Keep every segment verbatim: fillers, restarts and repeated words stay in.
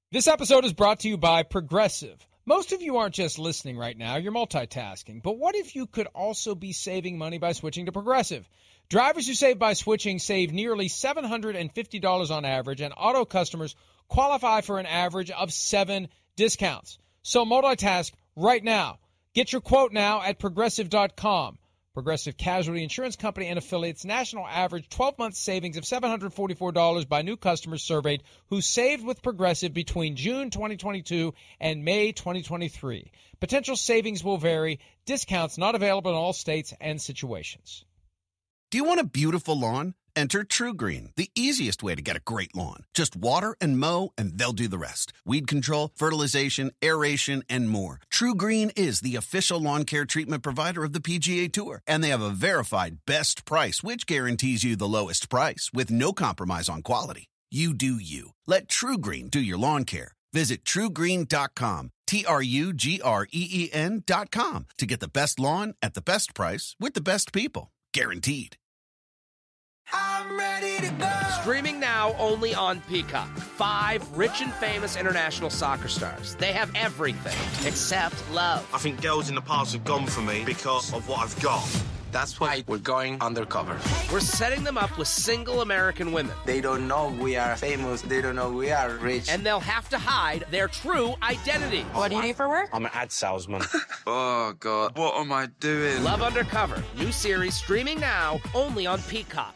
This episode is brought to you by Progressive. Most of you aren't just listening right now, you're multitasking. But what if you could also be saving money by switching to Progressive? Drivers who save by switching save nearly seven hundred fifty dollars on average, and auto customers qualify for an average of seven discounts. So multitask right now. Get your quote now at Progressive dot com. Progressive Casualty Insurance Company and affiliates, national average twelve-month savings of seven hundred forty-four dollars by new customers surveyed who saved with Progressive between June twenty twenty-two and May twenty twenty-three. Potential savings will vary. Discounts not available in all states and situations. Do you want a beautiful lawn? Enter TruGreen, the easiest way to get a great lawn. Just water and mow, and they'll do the rest. Weed control, fertilization, aeration, and more. TruGreen is the official lawn care treatment provider of the P G A Tour, and they have a verified best price, which guarantees you the lowest price with no compromise on quality. You do you. Let TruGreen do your lawn care. Visit True Green dot com, T R U G R E E N dot com, to get the best lawn at the best price with the best people. Guaranteed. I'm ready to go. Streaming now only on Peacock. Five rich and famous international soccer stars. They have everything except love. I think girls in the past have gone for me because of what I've got. That's why we're going undercover. We're setting them up with single American women. They don't know we are famous. They don't know we are rich. And they'll have to hide their true identity. What do you do for work? I'm an ad salesman. Oh, God. What am I doing? Love Undercover. New series streaming now only on Peacock.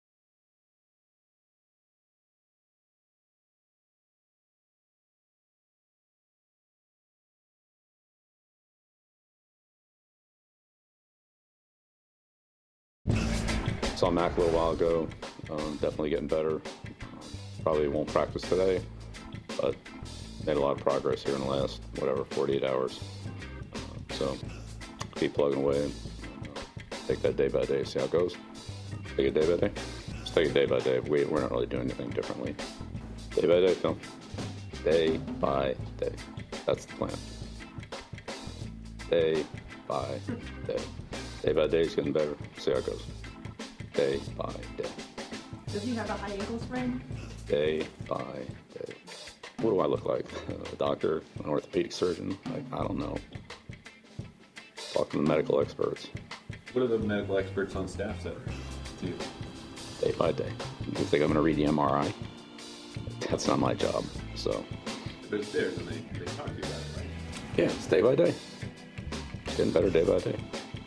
Saw Mac a little while ago. Um, definitely getting better. Um, probably won't practice today, but made a lot of progress here in the last, whatever, forty-eight hours. Uh, so keep plugging away and uh, take that day by day, see how it goes. Take it day by day. Just take it day by day. We, we're not really doing anything differently. Day by day, Phil. Day by day. That's the plan. Day by day. Day by day is getting better. See how it goes. Day by day. Does he have a high ankle sprain? Day by day. What do I look like? A doctor? An orthopedic surgeon? Like, I don't know. Talk to the medical experts. What are the medical experts on staff say to you? Day by day. You think I'm going to read the M R I? That's not my job, so. But it's theirs and they, they talk to you about it, right? Yeah, it's day by day. It's getting better day by day.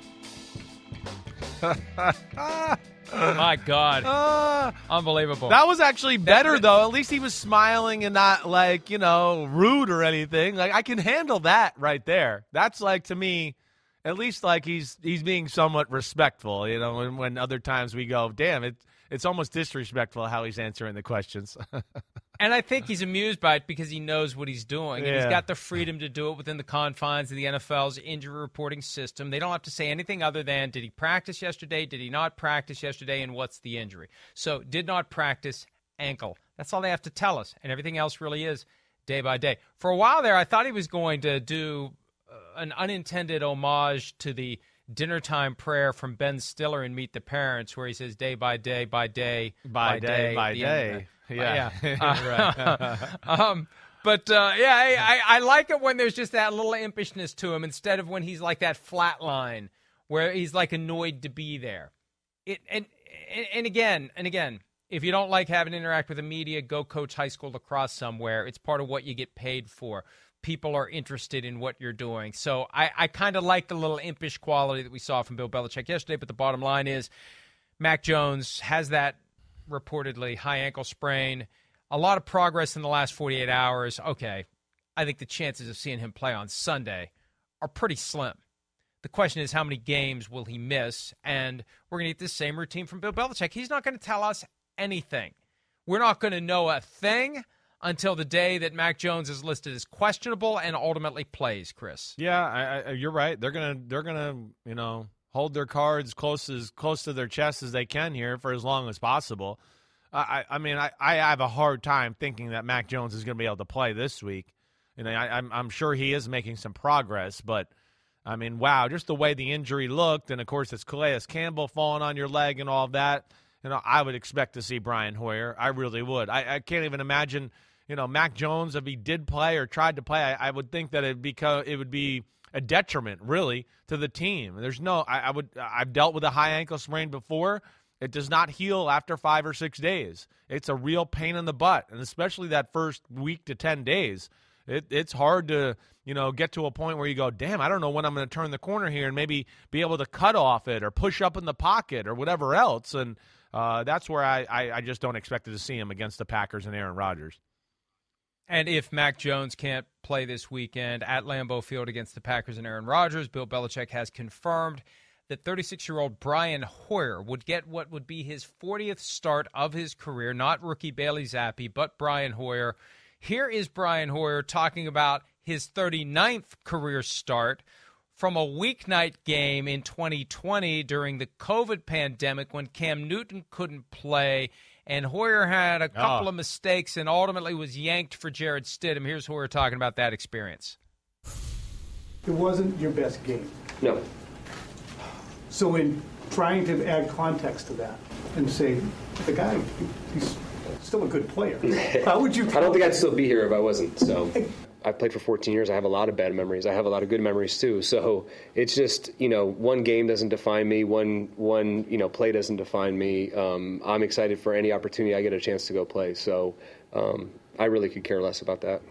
My God. Uh, Unbelievable. That was actually better, though. At least he was smiling and not, like, you know, rude or anything. Like, I can handle that right there. That's, like, to me, at least, like, he's he's being somewhat respectful, you know, when, when other times we go, damn, it, it's almost disrespectful how he's answering the questions. And I think he's amused by it because he knows what he's doing. And Yeah. he's got the freedom to do it within the confines of the N F L's injury reporting system. They don't have to say anything other than, did he practice yesterday? Did he not practice yesterday? And what's the injury? So, did not practice, ankle. That's all they have to tell us. And everything else really is day by day. For a while there, I thought he was going to do uh, an unintended homage to the dinner time prayer from Ben Stiller in Meet the Parents, where he says day by day, by day, By day, by at the end of day. the- Yeah. yeah. Uh, um, but, uh, yeah, I, I, I like it when there's just that little impishness to him instead of when he's like that flat line where he's like annoyed to be there. It and, and and again, and again, if you don't like having to interact with the media, go coach high school lacrosse somewhere. It's part of what you get paid for. People are interested in what you're doing. So I, I kind of like the little impish quality that we saw from Bill Belichick yesterday, but the bottom line is Mac Jones has that reportedly high ankle sprain. A lot of progress in the last forty-eight hours. Okay, I think the chances of seeing him play on Sunday are pretty slim. The question is, how many games will he miss? And we're going to get this same routine from Bill Belichick. He's not going to tell us anything. We're not going to know a thing until the day that Mac Jones is listed as questionable and ultimately plays, Chris. Yeah, I, I, you're right. They're gonna, they're gonna, you know, hold their cards close as close to their chest as they can here for as long as possible. I, I mean, I, I have a hard time thinking that Mac Jones is going to be able to play this week. You know, I, I'm, I'm sure he is making some progress, but I mean, wow, just the way the injury looked, and of course it's Calais Campbell falling on your leg and all of that. You know, I would expect to see Brian Hoyer. I really would. I, I can't even imagine you know, Mac Jones, if he did play or tried to play, I, I would think that it'd become, it would be a detriment, really, to the team. There's no, I, I would, I've dealt with a high ankle sprain before. It does not heal after five or six days. It's a real pain in the butt, and especially that first week to ten days. It, it's hard to, you know, get to a point where you go, damn, I don't know when I'm going to turn the corner here and maybe be able to cut off it or push up in the pocket or whatever else. And uh, that's where I, I, I just don't expect to see him against the Packers and Aaron Rodgers. And if Mac Jones can't play this weekend at Lambeau Field against the Packers and Aaron Rodgers, Bill Belichick has confirmed that thirty-six-year-old Brian Hoyer would get what would be his fortieth start of his career, not rookie Bailey Zappi, but Brian Hoyer. Here is Brian Hoyer talking about his thirty-ninth career start from a weeknight game in twenty twenty during the COVID pandemic when Cam Newton couldn't play, and Hoyer had a couple oh. of mistakes and ultimately was yanked for Jarrett Stidham. Here's Hoyer talking about that experience. It wasn't your best game. No. So in trying to add context to that and say, the guy, he's still a good player. How would you? I don't think I'd still be here if I wasn't. So I've played for fourteen years. I have a lot of bad memories. I have a lot of good memories too. So it's just, you know, one game doesn't define me. One, one, you know, play doesn't define me. Um, I'm excited for any opportunity I get a chance to go play. So um, I really could care less about that.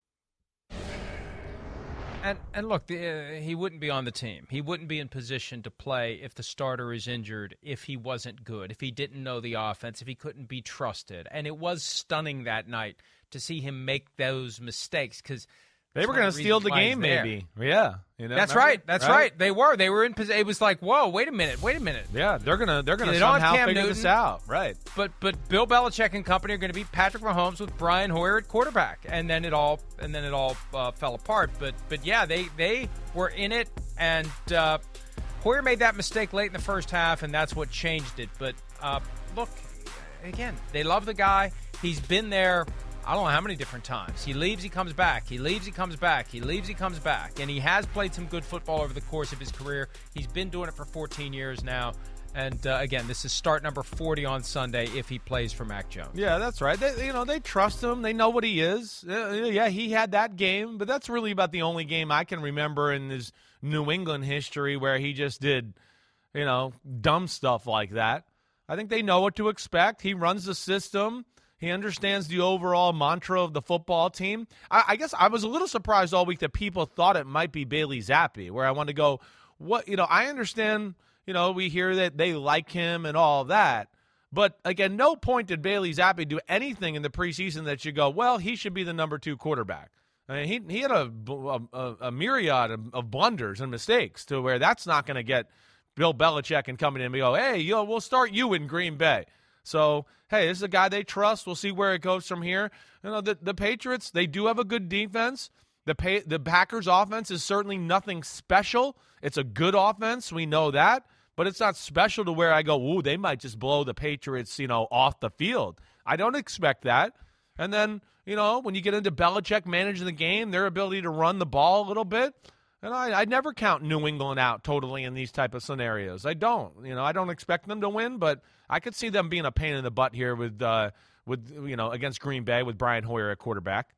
And and look, the, uh, he wouldn't be on the team. He wouldn't be in position to play if the starter is injured, if he wasn't good, if he didn't know the offense, if he couldn't be trusted. And it was stunning that night to see him make those mistakes because they were going to steal the game, maybe. Yeah, you know, that's remember? right. That's right? right. They were. They were in position. It was like, whoa, wait a minute, wait a minute. Yeah, they're gonna they're gonna they somehow figure Newton, this out, right? But but Bill Belichick and company are going to be Patrick Mahomes with Brian Hoyer at quarterback, and then it all and then it all uh, fell apart. But but yeah, they they were in it, and uh, Hoyer made that mistake late in the first half, and that's what changed it. But uh, look, again, they love the guy. He's been there. I don't know how many different times. He leaves, he comes back. He leaves, he comes back. He leaves, he comes back. And he has played some good football over the course of his career. He's been doing it for fourteen years now. And, uh, again, this is start number forty on Sunday if he plays for Mac Jones. Yeah, that's right. They, you know, they trust him. They know what he is. Uh, yeah, he had that game, but that's really about the only game I can remember in his New England history where he just did, you know, dumb stuff like that. I think they know what to expect. He runs the system. He understands the overall mantra of the football team. I, I guess I was a little surprised all week that people thought it might be Bailey Zappi, where I want to go, what, you know, I understand, you know, we hear that they like him and all of that. But, again, no point did Bailey Zappi do anything in the preseason that you go, well, he should be the number two quarterback. I mean, he he had a, a, a myriad of, of blunders and mistakes to where that's not going to get Bill Belichick and coming in and go, hey, yo, we'll start you in Green Bay. So, hey, this is a guy they trust. We'll see where it goes from here. You know, the, the Patriots, they do have a good defense. The pay, the Packers' offense is certainly nothing special. It's a good offense. We know that. But it's not special to where I go, ooh, they might just blow the Patriots, you know, off the field. I don't expect that. And then, you know, when you get into Belichick managing the game, their ability to run the ball a little bit, and I, I never count New England out totally in these type of scenarios. I don't. You know, I don't expect them to win, but I could see them being a pain in the butt here with, uh, with you know, against Green Bay with Brian Hoyer at quarterback.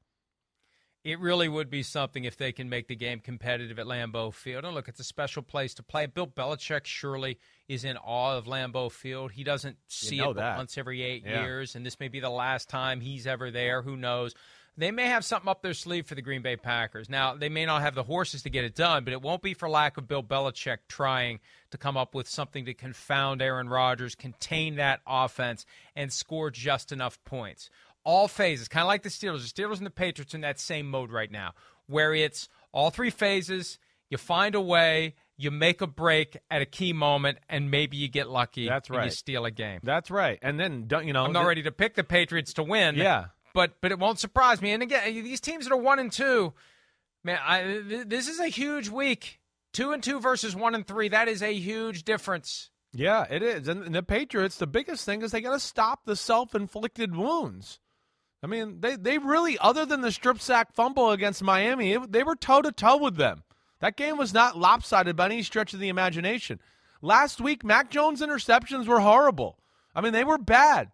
It really would be something if they can make the game competitive at Lambeau Field. And look, it's a special place to play. Bill Belichick surely is in awe of Lambeau Field. He doesn't see you know it that. once every eight yeah. years, and this may be the last time he's ever there. Who knows? They may have something up their sleeve for the Green Bay Packers. Now, they may not have the horses to get it done, but it won't be for lack of Bill Belichick trying to come up with something to confound Aaron Rodgers, contain that offense, and score just enough points. All phases, kind of like the Steelers. The Steelers and the Patriots are in that same mode right now, where it's all three phases, you find a way, you make a break at a key moment, and maybe you get lucky That's right. and you steal a game. That's right. And then, don't you know, I'm not the, ready to pick the Patriots to win. Yeah. But but it won't surprise me. And again, these teams that are one and two, man, I, th- this is a huge week. Two and two versus one and three. That is a huge difference. Yeah, it is. And the Patriots, the biggest thing is they got to stop the self-inflicted wounds. I mean, they, they really, other than the strip sack fumble against Miami, it, they were toe-to-toe with them. That game was not lopsided by any stretch of the imagination. Last week, Mac Jones' interceptions were horrible. I mean, they were bad.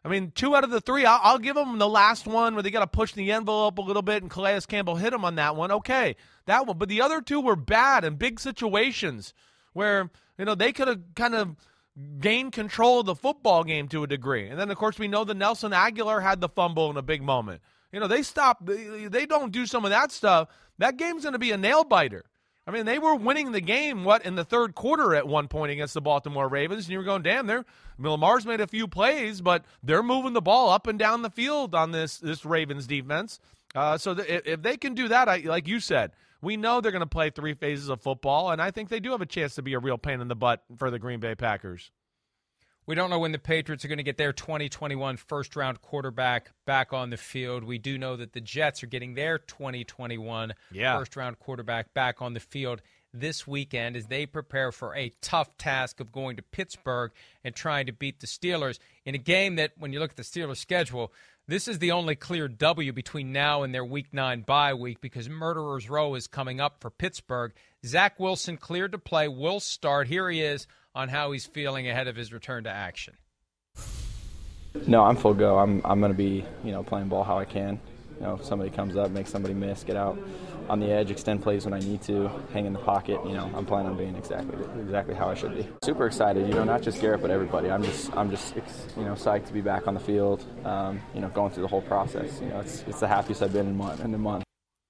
I mean, two out of the three, I'll, I'll give them the last one where they got to push the envelope a little bit and Calais Campbell hit them on that one. Okay, that one. But the other two were bad in big situations where, you know, they could have kind of gained control of the football game to a degree. And then, of course, we know that Nelson Aguilar had the fumble in a big moment. You know, they stop, they, they don't do some of that stuff. That game's going to be a nail-biter. I mean, they were winning the game, what, in the third quarter at one point against the Baltimore Ravens, and you were going, damn, they're, I mean, Lamar's made a few plays, but they're moving the ball up and down the field on this this Ravens defense. Uh, so th- if they can do that, I, like you said, we know they're going to play three phases of football, and I think they do have a chance to be a real pain in the butt for the Green Bay Packers. We don't know when the Patriots are going to get their twenty twenty-one first-round quarterback back on the field. We do know that the Jets are getting their twenty twenty-one yeah. first-round quarterback back on the field this weekend as they prepare for a tough task of going to Pittsburgh and trying to beat the Steelers in a game that, when you look at the Steelers' schedule, this is the only clear W between now and their Week nine bye week because Murderers Row is coming up for Pittsburgh. Zach Wilson cleared to play, will start. Here he is on how he's feeling ahead of his return to action. No, I'm full go. I'm I'm going to be, you know, playing ball how I can. You know, if somebody comes up, make somebody miss, get out on the edge, extend plays when I need to, hang in the pocket. You know, I'm planning on being exactly exactly how I should be. Super excited, you know, not just Garrett, but everybody. I'm just I'm just you know psyched to be back on the field. Um, you know, going through the whole process. You know, it's it's the happiest I've been in month in a month.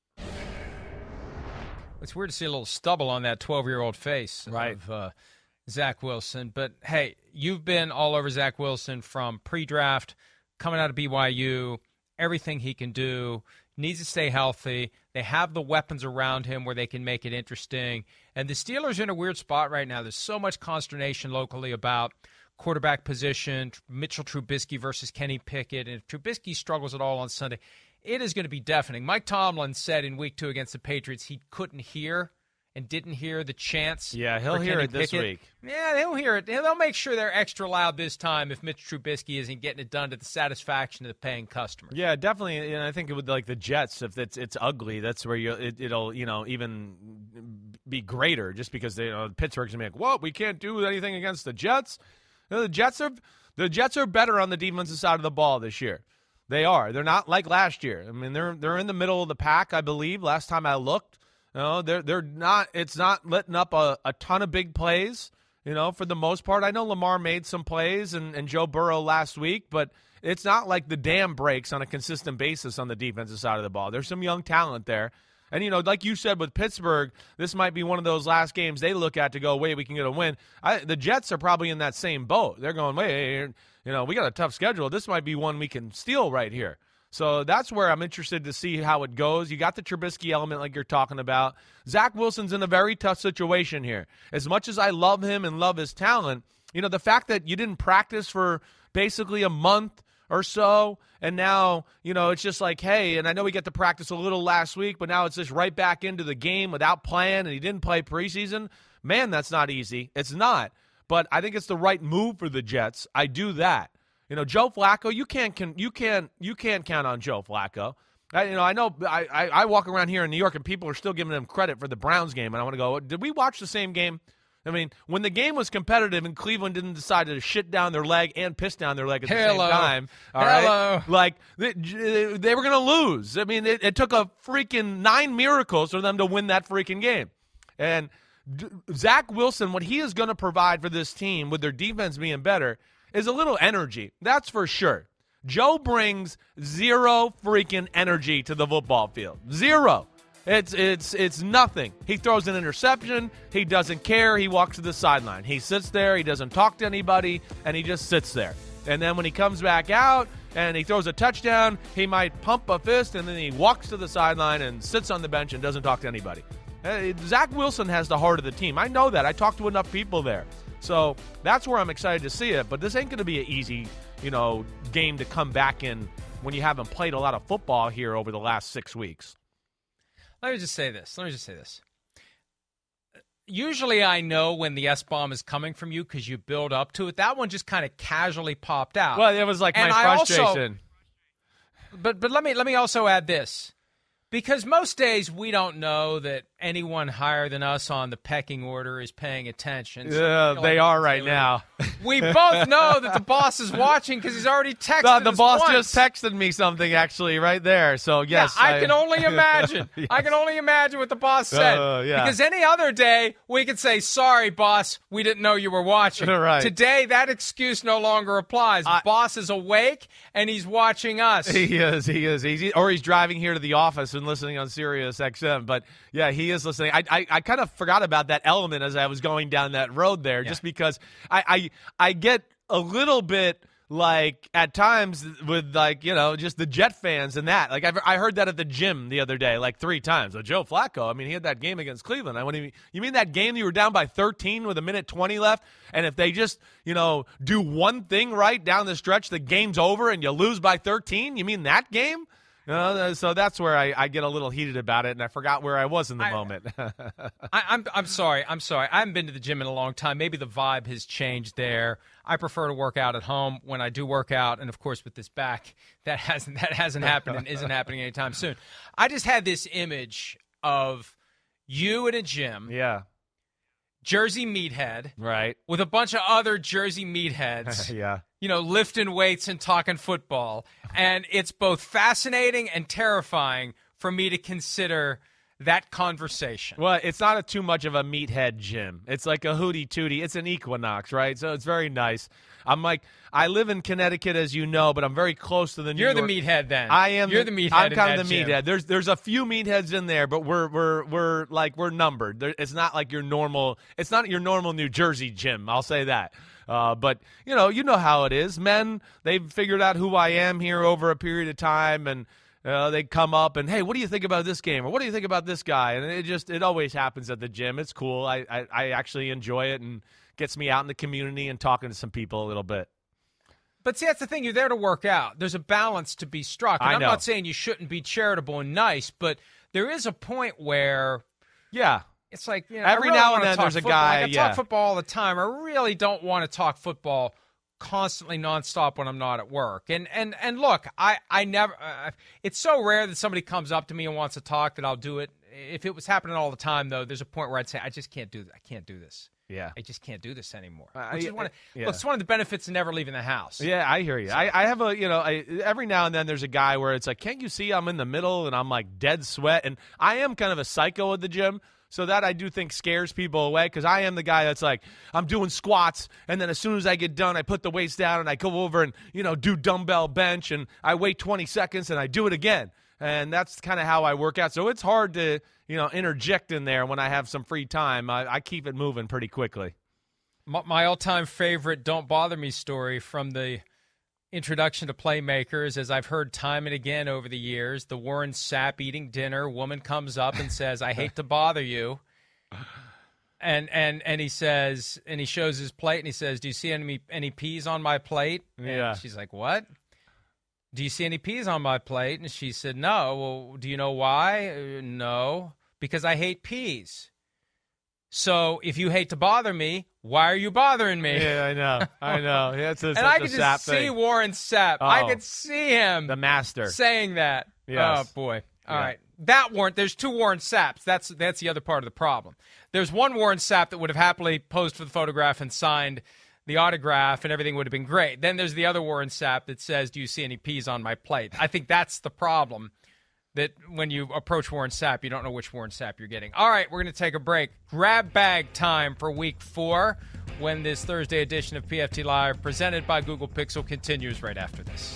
It's weird to see a little stubble on that twelve-year-old face right. of uh, Zach Wilson. But, hey, you've been all over Zach Wilson from pre-draft, coming out of B Y U, everything he can do, needs to stay healthy. They have the weapons around him where they can make it interesting. And the Steelers are in a weird spot right now. There's so much consternation locally about quarterback position, Mitchell Trubisky versus Kenny Pickett. And if Trubisky struggles at all on Sunday, it is going to be deafening. Mike Tomlin said in week two against the Patriots he couldn't hear and didn't hear the chants. Yeah, he'll for hear Kenny it this Pickett. week. Yeah, they'll hear it. They'll make sure they're extra loud this time if Mitch Trubisky isn't getting it done to the satisfaction of the paying customer. Yeah, definitely. And I think it would, like the Jets, if it's it's ugly, that's where you it, it'll you know even be greater just because they, you know, Pittsburgh's gonna be like, whoa, we can't do anything against the Jets. You know, the Jets are the Jets are better on the defensive side of the ball this year. They are. They're not like last year. I mean, they're they're in the middle of the pack, I believe. Last time I looked, you know, they're they're not. It's not letting up a, a ton of big plays. You know, for the most part, I know Lamar made some plays and, and Joe Burrow last week, but it's not like the dam breaks on a consistent basis on the defensive side of the ball. There's some young talent there. And, you know, like you said with Pittsburgh, this might be one of those last games they look at to go, wait, we can get a win. I, the Jets are probably in that same boat. They're going, wait, you know, we got a tough schedule. This might be one we can steal right here. So that's where I'm interested to see how it goes. You got the Trubisky element like you're talking about. Zach Wilson's in a very tough situation here. As much as I love him and love his talent, you know, the fact that you didn't practice for basically a month or so, and now, you know, it's just like, hey, and I know we get to practice a little last week, but now it's just right back into the game without playing, and he didn't play preseason. Man, that's not easy. It's not. But I think it's the right move for the Jets. I do that. You know, Joe Flacco, you can't can, you can't you can't count on Joe Flacco. I, you know, I know I, I I walk around here in New York and people are still giving him credit for the Browns game, and I want to go, did we watch the same game? I mean, when the game was competitive and Cleveland didn't decide to shit down their leg and piss down their leg at the Hello. same time, all Hello. right? Like, they, they were going to lose. I mean, it, it took a freaking nine miracles for them to win that freaking game. And D- Zach Wilson, what he is going to provide for this team with their defense being better is a little energy. That's for sure. Joe brings zero freaking energy to the football field. Zero. It's it's it's nothing. He throws an interception. He doesn't care. He walks to the sideline. He sits there. He doesn't talk to anybody, and he just sits there. And then when he comes back out and he throws a touchdown, he might pump a fist, and then he walks to the sideline and sits on the bench and doesn't talk to anybody. Uh, Zach Wilson has the heart of the team. I know that. I talked to enough people there. So that's where I'm excited to see it. But this ain't going to be an easy, you know, game to come back in when you haven't played a lot of football here over the last six weeks. Let me just say this. Let me just say this. Usually I know when the S-bomb is coming from you because you build up to it. That one just kind of casually popped out. Well, it was like and my I frustration. Also, but but let me let me also add this. Because most days we don't know that anyone higher than us on the pecking order is paying attention. So yeah, like they are right now. We both know that the boss is watching because he's already texted No, the us boss once. just texted me something, actually, right there. So, yes. Yeah, I, I can only imagine. Yes. I can only imagine what the boss said. Uh, yeah. Because any other day, we could say, sorry, boss, we didn't know you were watching. Right. Today, that excuse no longer applies. I, boss is awake, and he's watching us. He is, he is. He's, or he's driving here to the office and listening on Sirius X M. But, yeah, he is listening. I I, I kind of forgot about that element as I was going down that road there, yeah. just because I, I I get a little bit like at times with like, you know, just the Jet fans and that. Like I've, I heard that at the gym the other day, like three times. Oh, Joe Flacco, I mean, he had that game against Cleveland. I went, you mean that game you were down by thirteen with a minute twenty left? And if they just, you know, do one thing right down the stretch, the game's over and you lose by thirteen? You mean that game? You know, so that's where I, I get a little heated about it, and I forgot where I was in the I, moment. I, I'm I'm sorry. I'm sorry. I haven't been to the gym in a long time. Maybe the vibe has changed there. I prefer to work out at home when I do work out, and of course with this back, that hasn't that hasn't happened and isn't happening anytime soon. I just had this image of you at a gym. Yeah. Jersey meathead. Right. With a bunch of other Jersey meatheads. Yeah. You know, lifting weights and talking football. And it's both fascinating and terrifying for me to consider that conversation. Well, it's not a too much of a meathead gym. It's like a hootie tootie. It's an Equinox, right? So it's very nice. I'm like, I live in Connecticut, as you know, but I'm very close to the New You're York. the meathead then. I am. You're the, the meathead. I'm in kind of that the gym. meathead. There's there's a few meatheads in there, but we're we're we're like we're numbered. There, it's not like your normal. It's not your normal New Jersey gym. I'll say that. Uh, but you know, you know how it is. Men, they've figured out who I am here over a period of time, and uh, they come up and, hey, what do you think about this game, or what do you think about this guy? And it just it always happens at the gym. It's cool. I I, I actually enjoy it, and gets me out in the community and talking to some people a little bit. But see, that's the thing. You're there to work out. There's a balance to be struck. And I I'm know. not saying you shouldn't be charitable and nice, but there is a point where, yeah, it's like, you know, every I really now wanna and then talk there's a football. guy. Like, I yeah. talk football all the time. I really don't want to talk football constantly, nonstop when I'm not at work. And and and look, I I never. Uh, it's so rare that somebody comes up to me and wants to talk that I'll do it. If it was happening all the time, though, there's a point where I'd say, I just can't do this. I can't do this. Yeah. I just can't do this anymore. Uh, Which is yeah, one of, yeah. Look, it's one of the benefits of never leaving the house. Yeah, I hear you. I, I have a, you know, I, every now and then there's a guy where it's like, can't you see I'm in the middle and I'm like dead sweat? And I am kind of a psycho at the gym. So that I do think scares people away, because I am the guy that's like, I'm doing squats, and then as soon as I get done, I put the weights down and I go over and, you know, do dumbbell bench, and I wait twenty seconds and I do it again. And that's kind of how I work out. So it's hard to, you know, interject in there when I have some free time. I, I keep it moving pretty quickly. My, my all-time favorite Don't Bother Me story from the introduction to Playmakers, as I've heard time and again over the years, the Warren Sapp eating dinner, woman comes up and says, I hate to bother you. And and and he says, and he shows his plate, and he says, do you see any any peas on my plate? Yeah. And she's like, what? Do you see any peas on my plate? And she said, no. Well, do you know why? Uh, no. Because I hate peas. So if you hate to bother me, why are you bothering me? Yeah, I know. I know. Yeah, it's a, and such I a could Sapp just see thing. Warren Sapp. Oh. I could see him. The master. Saying that. Yes. Oh, boy. All Yeah. right. That Warren, there's two Warren Sapps. That's that's the other part of the problem. There's one Warren Sapp that would have happily posed for the photograph and signed the autograph, and everything would have been great. Then there's the other Warren Sapp that says, do you see any peas on my plate? I think that's the problem, that when you approach Warren Sapp, you don't know which Warren Sapp you're getting. All right, we're going to take a break. Grab bag time for week four, when this Thursday edition of P F T Live, presented by Google Pixel, continues right after this.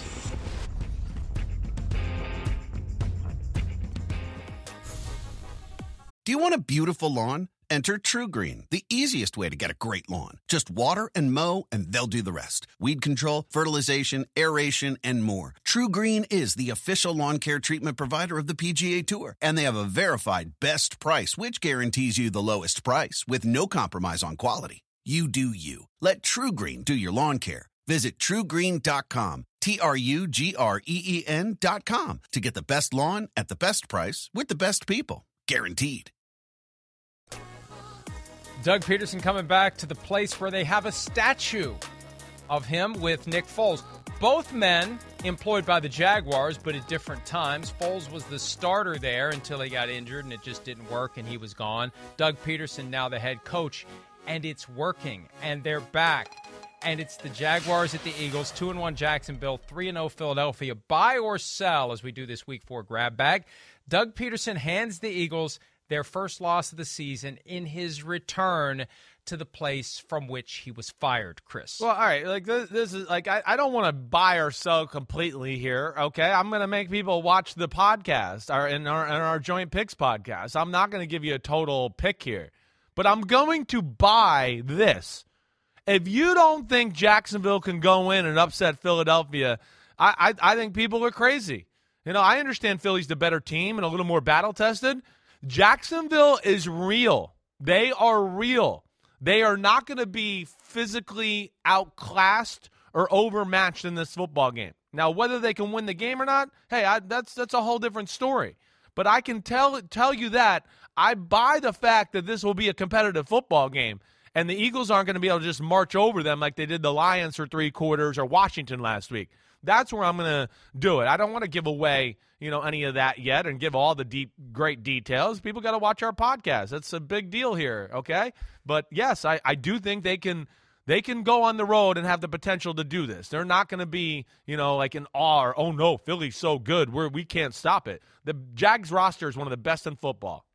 Do you want a beautiful lawn? Enter TruGreen, the easiest way to get a great lawn. Just water and mow, and they'll do the rest. Weed control, fertilization, aeration, and more. TruGreen is the official lawn care treatment provider of the P G A Tour, and they have a verified best price, which guarantees you the lowest price with no compromise on quality. You do you. Let TruGreen do your lawn care. Visit True Green dot com, T R U G R E E N dot com, to get the best lawn at the best price with the best people. Guaranteed. Doug Peterson coming back to the place where they have a statue of him with Nick Foles. both men employed by the Jaguars, but at different times. Foles was the starter there until he got injured, and it just didn't work, and he was gone. Doug Peterson now the head coach, and it's working, and they're back. And it's the Jaguars at the Eagles, two and one Jacksonville, three and oh Philadelphia. Buy or sell as we do this week four grab bag. Doug Peterson hands the Eagles their first loss of the season in his return to the place from which he was fired, Chris. Well, all right, like this, this is like I, I don't want to buy or sell completely here. Okay, I'm going to make people watch the podcast, our in our in our joint picks podcast. I'm not going to give you a total pick here, but I'm going to buy this. If you don't think Jacksonville can go in and upset Philadelphia, I, I I think people are crazy. You know, I understand Philly's the better team and a little more battle tested. Jacksonville is real. They are real. They are not going to be physically outclassed or overmatched in this football game. Now, whether they can win the game or not, hey, I, that's that's a whole different story. But I can tell tell you that I buy the fact that this will be a competitive football game, and the Eagles aren't going to be able to just march over them like they did the Lions for three quarters or Washington last week. That's where I'm going to do it. I don't want to give away, you know, any of that yet and give all the deep, great details. People got to watch our podcast. That's a big deal here, okay? But, yes, I, I do think they can they can go on the road and have the potential to do this. They're not going to be, you know, like in awe or, oh, no, Philly's so good, We're, we can't stop it. The Jags roster is one of the best in football.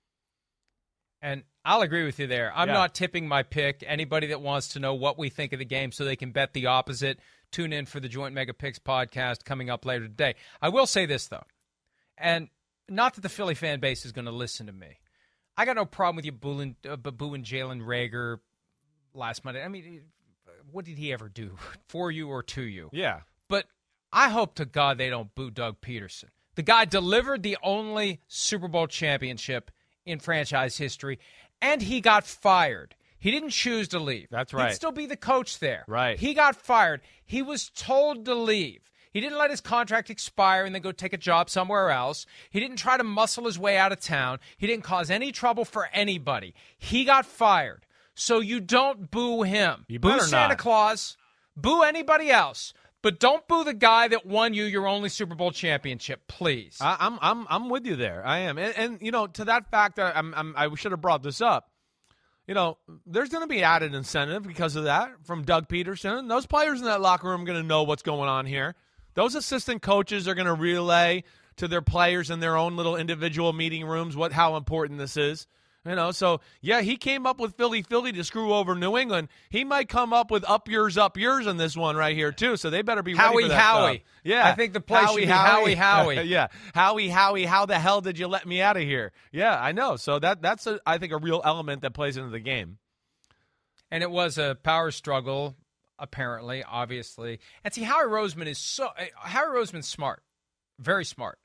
And I'll agree with you there. I'm Yeah. not tipping my pick. Anybody that wants to know what we think of the game so they can bet the opposite, tune in for the Joint Mega Picks podcast coming up later today. I will say this, though, and not that the Philly fan base is going to listen to me. I got no problem with you booing, uh, booing Jalen Reagor last Monday. I mean, what did he ever do for you or to you? Yeah. But I hope to God they don't boo Doug Peterson. The guy delivered the only Super Bowl championship in franchise history, and he got fired. He didn't choose to leave. That's right. He'd still be the coach there. Right. He got fired. He was told to leave. He didn't let his contract expire and then go take a job somewhere else. He didn't try to muscle his way out of town. He didn't cause any trouble for anybody. He got fired. So you don't boo him. You boo better Santa not. Claus. Boo anybody else. But don't boo the guy that won you your only Super Bowl championship, please. I, I'm I'm I'm with you there. I am, and, and you know, to that fact, that I'm, I'm I should have brought this up. You know, there's going to be added incentive because of that from Doug Peterson. Those players in that locker room are going to know what's going on here. Those assistant coaches are going to relay to their players in their own little individual meeting rooms what how important this is. You know, so, yeah, he came up with Philly, Philly to screw over New England. He might come up with up yours, up yours in this one right here, too, so they better be ready Howie, for that Howie. stuff. Yeah. I think the play should be Howie, Howie. yeah. Howie, Howie, how the hell did you let me out of here? Yeah, I know. So that that's, a, I think, a real element that plays into the game. And it was a power struggle, apparently, obviously. And see, Howie Roseman is so – Howie Roseman's smart, very smart.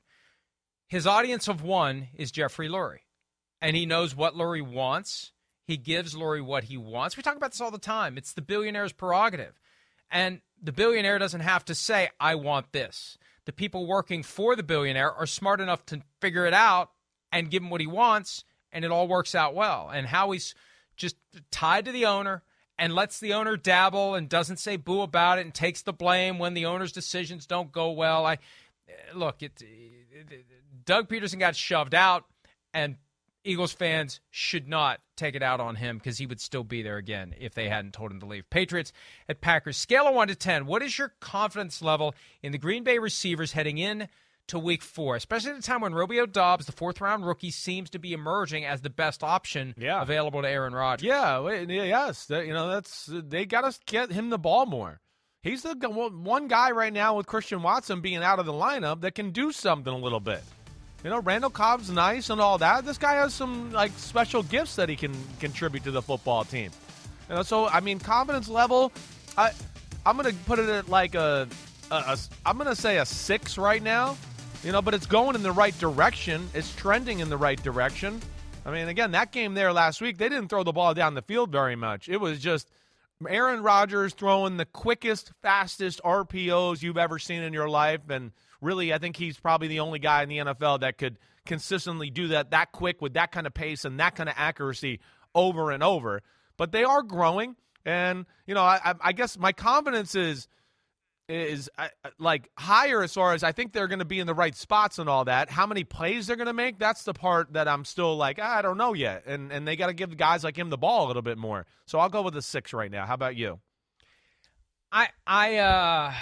His audience of one is Jeffrey Lurie. And he knows what Lurie wants. He gives Lurie what he wants. We talk about this all the time. It's the billionaire's prerogative. And the billionaire doesn't have to say, I want this. The people working for the billionaire are smart enough to figure it out and give him what he wants, and it all works out well. And Howie's just tied to the owner and lets the owner dabble and doesn't say boo about it and takes the blame when the owner's decisions don't go well. I Look, it, it, Doug Peterson got shoved out, and Eagles fans should not take it out on him because he would still be there again if they hadn't told him to leave. Patriots at Packers. Scale of one to ten. What is your confidence level in the Green Bay receivers heading in to week four, especially at a time when Romeo Doubs, the fourth-round rookie, seems to be emerging as the best option yeah. available to Aaron Rodgers? Yeah, wait, yes. That, you know, that's they got to get him the ball more. He's the one guy right now with Christian Watson being out of the lineup that can do something a little bit. You know, Randall Cobb's nice and all that. This guy has some, like, special gifts that he can contribute to the football team. You know, so, I mean, confidence level, I, I'm going to put it at, like, a, a, a I'm going to say a six right now. You know, but it's going in the right direction. It's trending in the right direction. I mean, again, that game there last week, they didn't throw the ball down the field very much. It was just Aaron Rodgers throwing the quickest, fastest R P Os you've ever seen in your life, and really, I think he's probably the only guy in the N F L that could consistently do that that quick with that kind of pace and that kind of accuracy over and over. But they are growing, and, you know, I, I guess my confidence is is uh, like higher as far as I think they're going to be in the right spots and all that. How many plays they're going to make, that's the part that I'm still like, I don't know yet. And and they got to give guys like him the ball a little bit more. So I'll go with a six right now. How about you? I I uh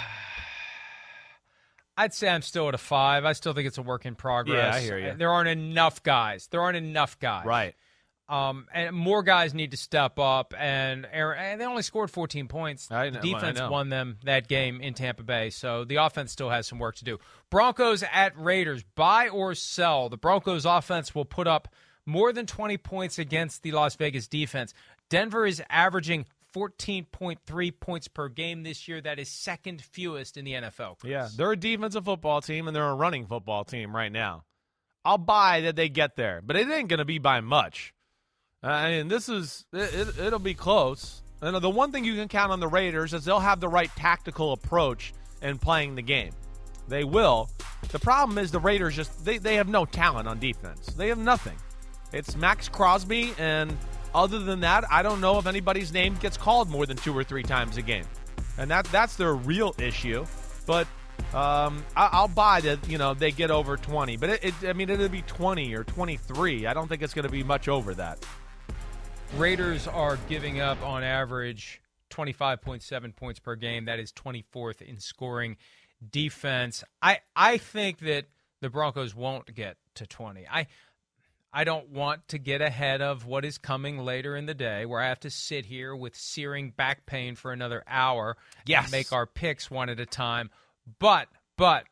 I'd say I'm still at a five. I still think it's a work in progress. Yeah, I hear you. There aren't enough guys. There aren't enough guys. Right. Um, and more guys need to step up, and, and they only scored fourteen points. I know, the defense I know. won them that game in Tampa Bay, so the offense still has some work to do. Broncos at Raiders, buy or sell. The Broncos offense will put up more than twenty points against the Las Vegas defense. Denver is averaging fourteen point three points per game this year. That is second fewest in the N F L. Chris. Yeah, they're a defensive football team, and they're a running football team right now. I'll buy that they get there, but it ain't going to be by much. I mean, this is it, it, it'll be close. And the one thing you can count on the Raiders is they'll have the right tactical approach in playing the game. They will. The problem is the Raiders just they, they have no talent on defense. They have nothing. It's Max Crosby, and other than that, I don't know if anybody's name gets called more than two or three times a game. And that that's their real issue. But um, I, I'll buy that, you know, they get over twenty. But it, it, I mean, it'll be twenty or twenty-three. I don't think it's going to be much over that. Raiders are giving up on average twenty-five point seven points per game. That is twenty-fourth in scoring defense. I I think that the Broncos won't get to twenty. I I don't want to get ahead of what is coming later in the day where I have to sit here with searing back pain for another hour yes. and make our picks one at a time. But but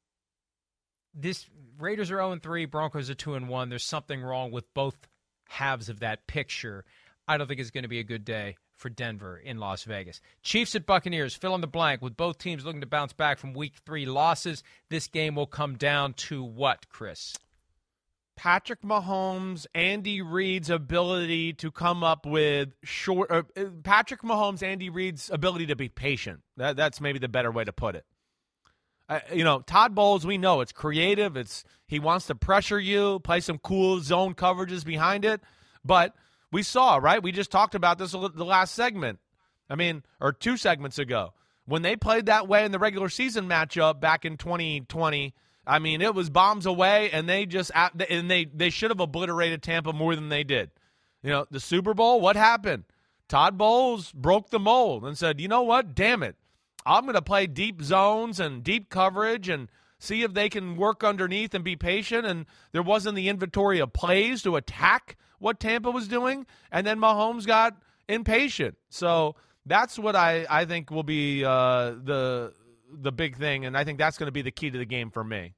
this Raiders are oh and three, Broncos are two and one. There's something wrong with both halves of that picture. I don't think it's going to be a good day for Denver in Las Vegas. Chiefs at Buccaneers, fill in the blank. With both teams looking to bounce back from week three losses, this game will come down to what, Chris? Patrick Mahomes, Andy Reid's ability to come up with short uh, Patrick Mahomes, Andy Reid's ability to be patient. That, that's maybe the better way to put it. Uh, you know, Todd Bowles, we know it's creative. It's he wants to pressure you, play some cool zone coverages behind it. But we saw, right? We just talked about this the last segment. I mean, or two segments ago. When they played that way in the regular season matchup back in twenty twenty, I mean, it was bombs away, and they just and they, they should have obliterated Tampa more than they did. You know, the Super Bowl, what happened? Todd Bowles broke the mold and said, you know what? Damn it. I'm going to play deep zones and deep coverage and see if they can work underneath and be patient. And there wasn't the inventory of plays to attack what Tampa was doing. And then Mahomes got impatient. So that's what I, I think will be uh, the the big thing. And I think that's going to be the key to the game for me.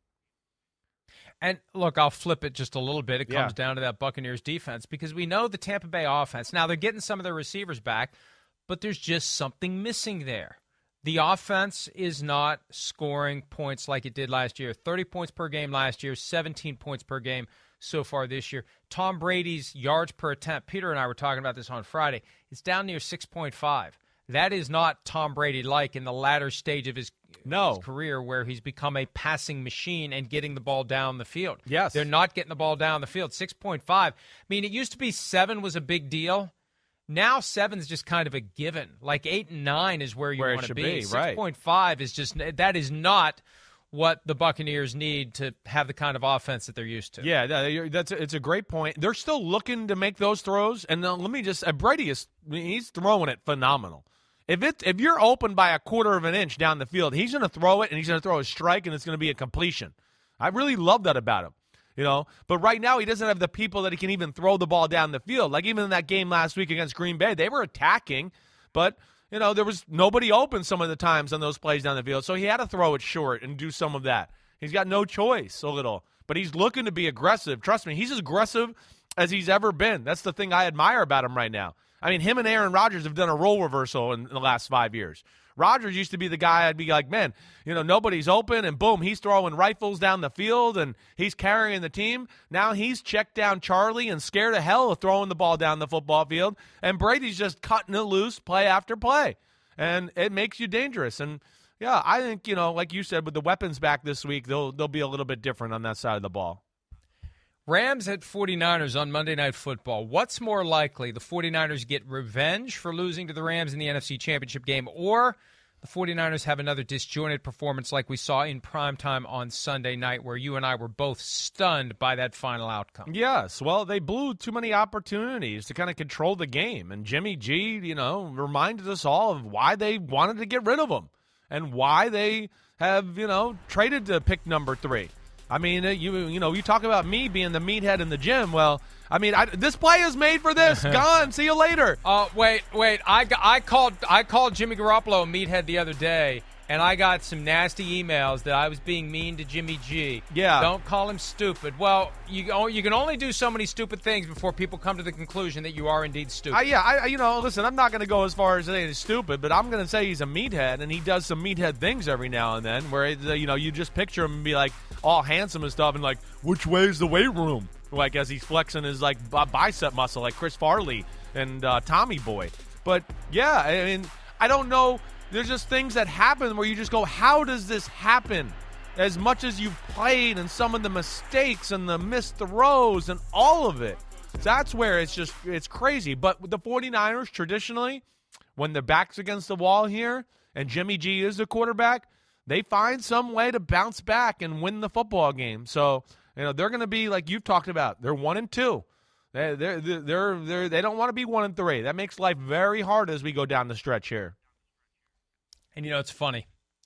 And, look, I'll flip it just a little bit. It comes Yeah. down to that Buccaneers defense because we know the Tampa Bay offense. Now, they're getting some of their receivers back, but there's just something missing there. The offense is not scoring points like it did last year. thirty points per game last year, seventeen points per game so far this year. Tom Brady's yards per attempt, Peter and I were talking about this on Friday, it's down near six point five. That is not Tom Brady-like in the latter stage of his, no. his career where he's become a passing machine and getting the ball down the field. Yes. They're not getting the ball down the field. six point five. I mean, it used to be seven was a big deal. Now seven's just kind of a given. Like eight and nine is where you Where it want to should be. be, right. six point five is just that is not what the Buccaneers need to have the kind of offense that they're used to. Yeah, that- you're- that's a, it's a great point. They're still looking to make those throws, and uh, let me just uh, Brady is he's throwing it phenomenal. If it if you're open by a quarter of an inch down the field, he's going to throw it, and he's going to throw a strike, and it's going to be a completion. I really love that about him. You know, but right now he doesn't have the people that he can even throw the ball down the field. Like even in that game last week against Green Bay, they were attacking, but you know there was nobody open some of the times on those plays down the field. So he had to throw it short and do some of that. He's got no choice a little, but he's looking to be aggressive. Trust me, he's as aggressive as he's ever been. That's the thing I admire about him right now. I mean, him and Aaron Rodgers have done a role reversal in the last five years. Rodgers used to be the guy I'd be like, man, you know, nobody's open, and boom, he's throwing rifles down the field, and he's carrying the team. Now he's checked down Charlie and scared of hell of throwing the ball down the football field, and Brady's just cutting it loose play after play, and it makes you dangerous. And, yeah, I think, you know, like you said, with the weapons back this week, they'll, they'll be a little bit different on that side of the ball. Rams at 49ers on Monday Night Football. What's more likely, the 49ers get revenge for losing to the Rams in the N F C Championship game, or the 49ers have another disjointed performance like we saw in primetime on Sunday night, where you and I were both stunned by that final outcome. Yes, well, they blew too many opportunities to kind of control the game, and Jimmy G, you know, reminded us all of why they wanted to get rid of him and why they have, you know, traded to pick number three. I mean, you you know, you talk about me being the meathead in the gym. Well, I mean, I, this play is made for this. Gone. See you later. Uh, wait, wait. I, I called I called Jimmy Garoppolo a meathead the other day, and I got some nasty emails that I was being mean to Jimmy G. Yeah. Don't call him stupid. Well, you you can only do so many stupid things before people come to the conclusion that you are indeed stupid. Uh, yeah, I, you know, listen, I'm not going to go as far as saying he's stupid, but I'm going to say he's a meathead, and he does some meathead things every now and then where, you know, you just picture him and be like all handsome and stuff and like, which way's the weight room? Like as he's flexing his like bicep muscle like Chris Farley and uh, Tommy Boy. But, yeah, I mean, I don't know. There's just things that happen where you just go, how does this happen? As much as you've played and some of the mistakes and the missed throws and all of it. That's where it's just, it's crazy. But with the 49ers, traditionally, when their back's against the wall here and Jimmy G is the quarterback, they find some way to bounce back and win the football game. So, you know, they're going to be, like you've talked about, they're one and two. They they're, they're, they're, they don't want to be one and three. That makes life very hard as we go down the stretch here. And, you know, it's funny.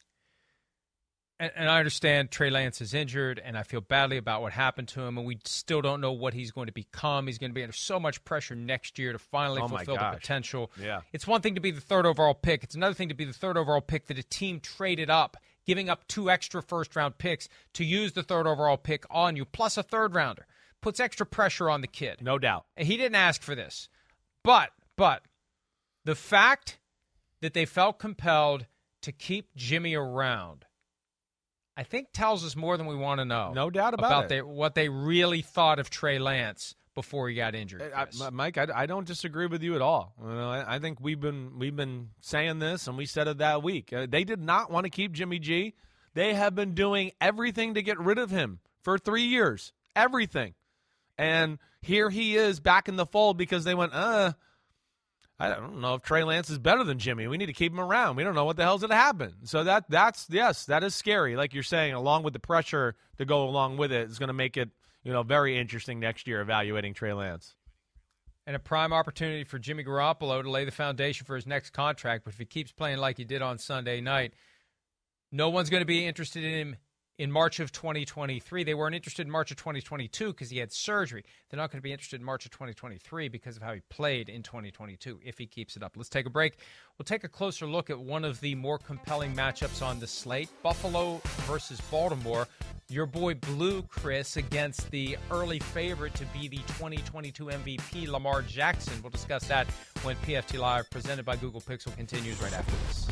And, and I understand Trey Lance is injured, and I feel badly about what happened to him, and we still don't know what he's going to become. He's going to be under so much pressure next year to finally oh fulfill the potential. Yeah. It's one thing to be the third overall pick. It's another thing to be the third overall pick that a team traded up, giving up two extra first-round picks to use the third overall pick on you, plus a third-rounder. Puts extra pressure on the kid. No doubt. And he didn't ask for this. But, but, the fact that they felt compelled to keep Jimmy around, I think tells us more than we want to know. No doubt about, about it. They, what they really thought of Trey Lance before he got injured. I, I, Mike, I, I don't disagree with you at all. You know, I, I think we've been we've been saying this, and we said it that week. Uh, they did not want to keep Jimmy G. They have been doing everything to get rid of him for three years. Everything. And here he is back in the fold because they went, uh, I don't know if Trey Lance is better than Jimmy. We need to keep him around. We don't know what the hell's going to happen. So that that's, yes, that is scary. Like you're saying, along with the pressure to go along with it, it's going to make it, you know, very interesting next year evaluating Trey Lance. And a prime opportunity for Jimmy Garoppolo to lay the foundation for his next contract. But if he keeps playing like he did on Sunday night, no one's going to be interested in him in March of twenty twenty-three. They weren't interested in March of twenty twenty-two because he had surgery. They're not going to be interested in March of twenty twenty-three because of how he played in twenty twenty-two if he keeps it up. Let's take a break. We'll take a closer look at one of the more compelling matchups on the slate, Buffalo versus Baltimore. Your boy Blue, Chris, against the early favorite to be the twenty twenty-two M V P, Lamar Jackson. We'll discuss that when P F T Live, presented by Google Pixel, continues right after this.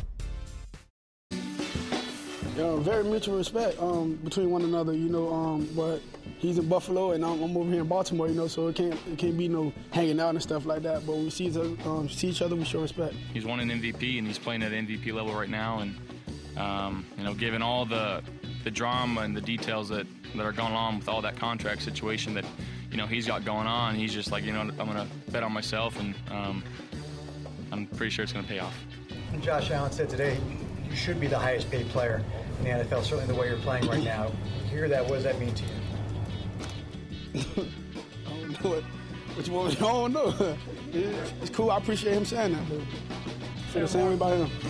Uh, very mutual respect um, between one another, you know. Um, but he's in Buffalo and I'm, I'm over here in Baltimore, you know. So it can't it can't be no hanging out and stuff like that. But when we see each other, um, see each other, we show respect. He's won an M V P and he's playing at M V P level right now. And um, you know, given all the the drama and the details that, that are going on with all that contract situation that you know he's got going on, he's just like, you know, I'm gonna bet on myself, and um, I'm pretty sure it's gonna pay off. And Josh Allen said today, you should be the highest paid player in the N F L, certainly the way you're playing right now. You hear that, what does that mean to you? I don't know what, which one, I don't know. It's, it's cool, I appreciate him saying that, but I feel the same way about him.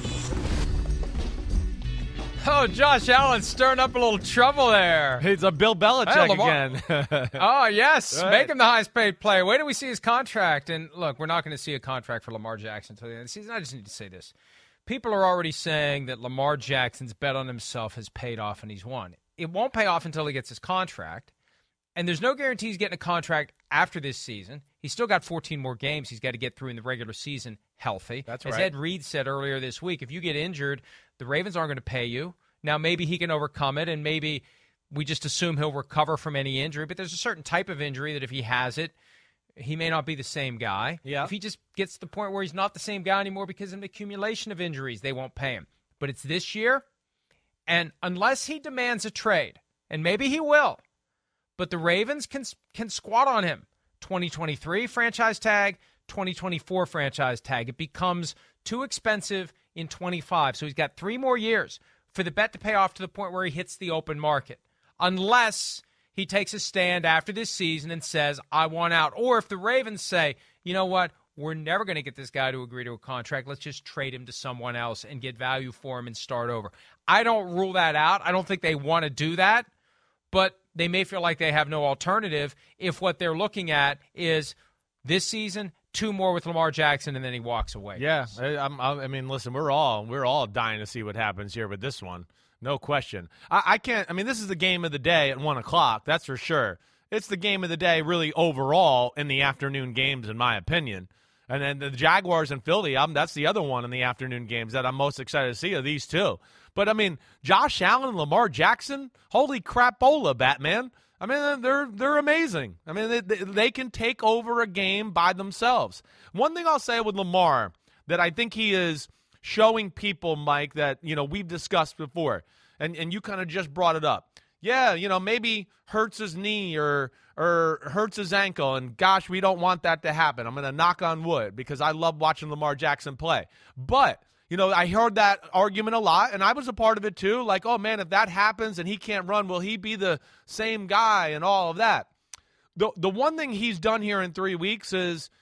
Oh, Josh Allen stirring up a little trouble there. It's a Bill Belichick again. Oh, yes. Right. Make him the highest paid player. Wait till we see his contract. And look, we're not going to see a contract for Lamar Jackson until the end of the season. I just need to say this. People are already saying that Lamar Jackson's bet on himself has paid off and he's won. It won't pay off until he gets his contract. And there's no guarantee he's getting a contract after this season. He's still got fourteen more games he's got to get through in the regular season healthy. That's As right. Ed Reed said earlier this week, if you get injured, the Ravens aren't going to pay you. Now, maybe he can overcome it, and maybe we just assume he'll recover from any injury. But there's a certain type of injury that if he has it, he may not be the same guy. Yeah. If he just gets to the point where he's not the same guy anymore because of an accumulation of injuries, they won't pay him. But it's this year, and unless he demands a trade, and maybe he will, but the Ravens can can squat on him. twenty twenty-three franchise tag, twenty twenty-four franchise tag. It becomes too expensive in twenty-five. So he's got three more years for the bet to pay off to the point where he hits the open market. Unless he takes a stand after this season and says, I want out. Or if the Ravens say, you know what, we're never going to get this guy to agree to a contract. Let's just trade him to someone else and get value for him and start over. I don't rule that out. I don't think they want to do that, but they may feel like they have no alternative if what they're looking at is this season, two more with Lamar Jackson, and then he walks away. Yeah, I, I'm, I mean, listen, we're all we're all dying to see what happens here with this one. No question. I, I can't – I mean, this is the game of the day at one o'clock, that's for sure. It's the game of the day really overall in the afternoon games, in my opinion. And then the Jaguars and Philly, I'm, that's the other one in the afternoon games that I'm most excited to see of these two. But, I mean, Josh Allen and Lamar Jackson, holy crapola, Batman. I mean, they're they're amazing. I mean, they, they can take over a game by themselves. One thing I'll say with Lamar that I think he is showing people, Mike, that, you know, we've discussed before, and, and you kind of just brought it up. Yeah, you know, maybe hurts his knee or or hurts his ankle, and gosh, we don't want that to happen. I'm going to knock on wood because I love watching Lamar Jackson play. But, you know, I heard that argument a lot, and I was a part of it too. Like, oh, man, if that happens and he can't run, will he be the same guy and all of that? The, the one thing he's done here in three weeks is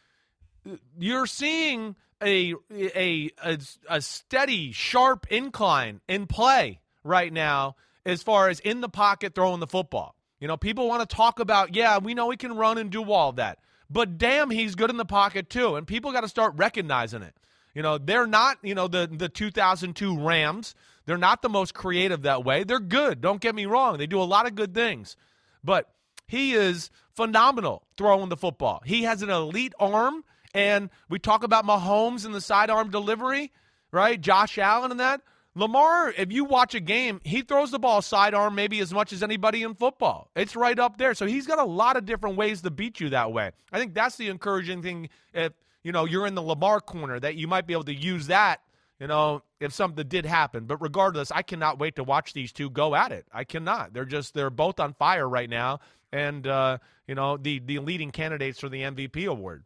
you're seeing a, a, a, a steady, sharp incline in play right now as far as in the pocket throwing the football. You know, people want to talk about, yeah, we know he can run and do all of that. But damn, he's good in the pocket too, and people got to start recognizing it. You know, they're not, you know, the, the two thousand two Rams. They're not the most creative that way. They're good. Don't get me wrong. They do a lot of good things. But he is phenomenal throwing the football. He has an elite arm, and we talk about Mahomes and the sidearm delivery, right? Josh Allen and that. Lamar, if you watch a game, he throws the ball sidearm maybe as much as anybody in football. It's right up there. So he's got a lot of different ways to beat you that way. I think that's the encouraging thing if, you know, you're in the Lamar corner, that you might be able to use that, you know, if something did happen. But regardless, I cannot wait to watch these two go at it. I cannot. They're just, they're both on fire right now. And, uh, you know, the, the leading candidates for the M V P award.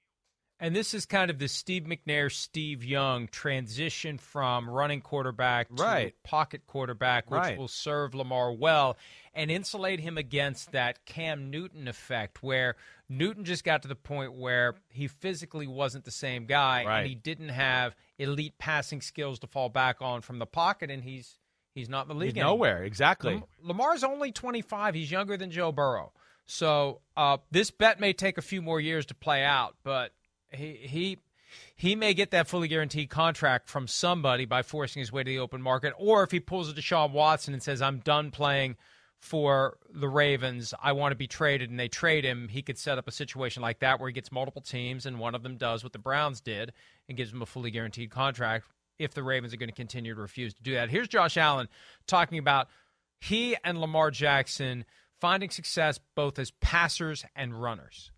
And this is kind of the Steve McNair, Steve Young transition from running quarterback to right. pocket quarterback, which right. will serve Lamar well and insulate him against that Cam Newton effect, where Newton just got to the point where he physically wasn't the same guy, right. and he didn't have elite passing skills to fall back on from the pocket, and he's he's not in the league He's anymore. nowhere, exactly. Lam- Lamar's only twenty-five. He's younger than Joe Burrow. So uh, this bet may take a few more years to play out, but He he he may get that fully guaranteed contract from somebody by forcing his way to the open market, or if he pulls a Deshaun Watson and says, I'm done playing for the Ravens, I want to be traded, and they trade him, he could set up a situation like that where he gets multiple teams, and one of them does what the Browns did and gives him a fully guaranteed contract if the Ravens are going to continue to refuse to do that. Here's Josh Allen talking about he and Lamar Jackson finding success both as passers and runners.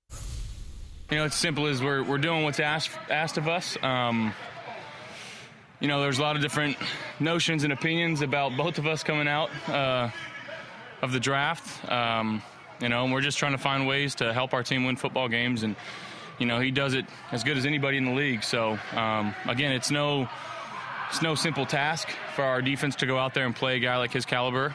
You know, it's simple as we're we're doing what's asked asked of us. Um, you know, there's a lot of different notions and opinions about both of us coming out uh, of the draft. Um, you know, and we're just trying to find ways to help our team win football games. And, you know, he does it as good as anybody in the league. So, um, again, it's no it's no simple task for our defense to go out there and play a guy like his caliber.